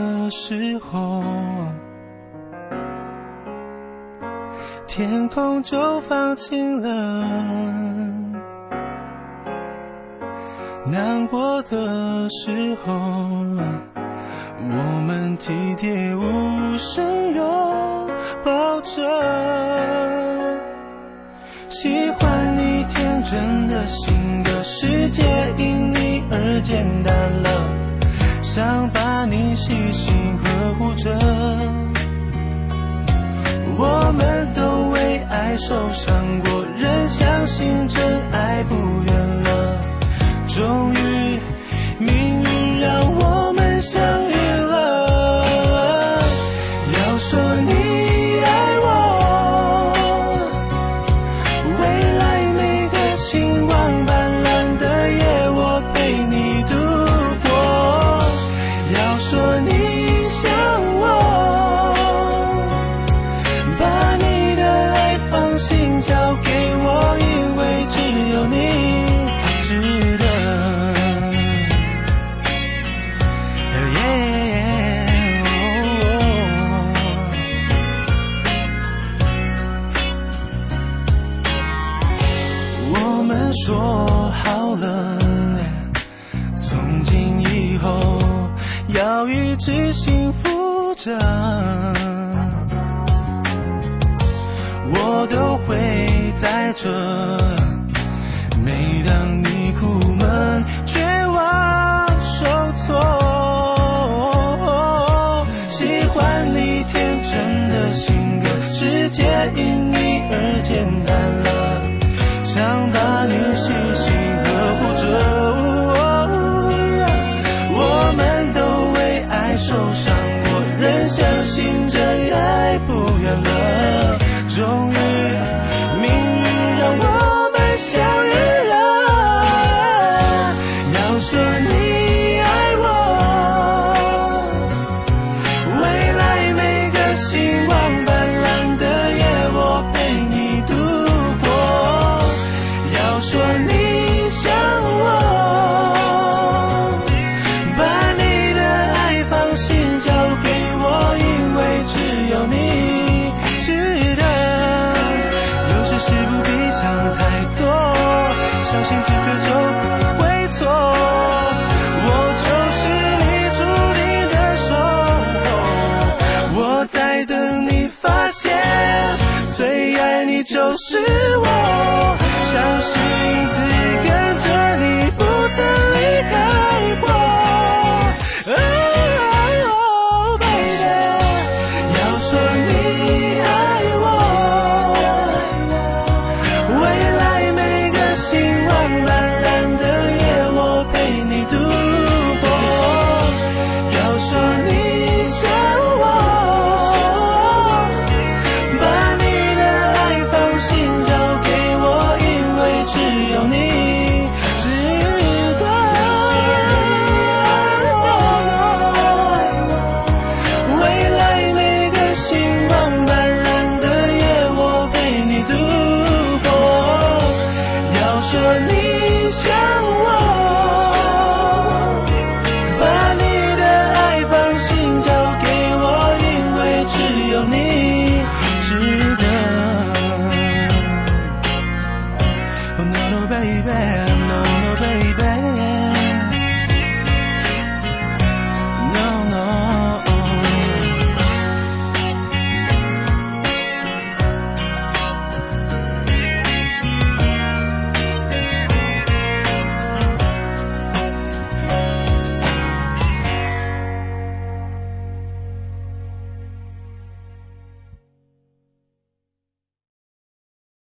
的时候，天空就放晴了。难过的时候，我们体贴无声拥抱着。喜欢你天真的心，的世界因你而简单了，想把你细心呵护着。我们都为爱受伤过，仍相信真爱不远了。终于命运让我们相遇了。要说你爱我，未来每个星光斑斓的夜我陪你度过。要说你想我，把你的爱放心交给我，因为只有你值得。我们说好了，从今以后要一直幸福着，我都会在这，每当你苦闷绝望受挫。喜欢你天真的性格，世界因你而简单了，想把你细心呵护着。我们都为爱受伤过，仍相信真爱不远了。终于命运让我们相遇了。要说你爱我，未来每个星光斑斓的夜我陪你度过。要说你想我，把你的爱放心交给我，因为只有你值得。有些事不必想太多，相信直觉就不会错。我就是你注定的守候，我在等你发现，最爱你就是我。相信自己跟着你不曾